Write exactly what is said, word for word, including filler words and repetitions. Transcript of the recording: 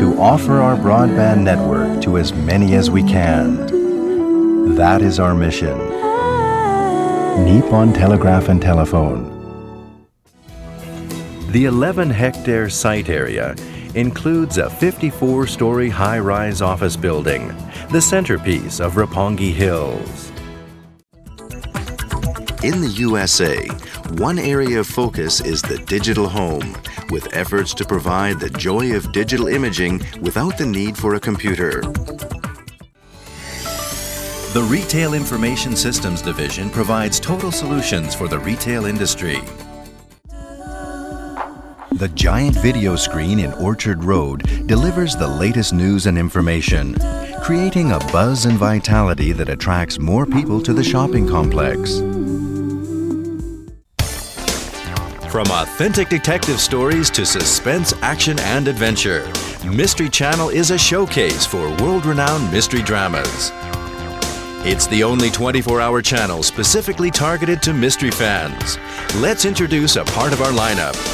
to offer our broadband network to as many as we can. That is our mission. Nippon Telegraph and Telephone. The eleven hectare site area includes a fifty-four story high-rise office building, the centerpiece of Roppongi Hills. In the U S A, one area of focus is the digital home, with efforts to provide the joy of digital imaging without the need for a computer. The Retail Information Systems Division provides total solutions for the retail industry. The giant video screen in Orchard Road delivers the latest news and information, creating a buzz and vitality that attracts more people to the shopping complex. From authentic detective stories to suspense, action, and adventure, Mystery Channel is a showcase for world-renowned mystery dramas. It's the only twenty-four hour channel specifically targeted to mystery fans. Let's introduce a part of our lineup.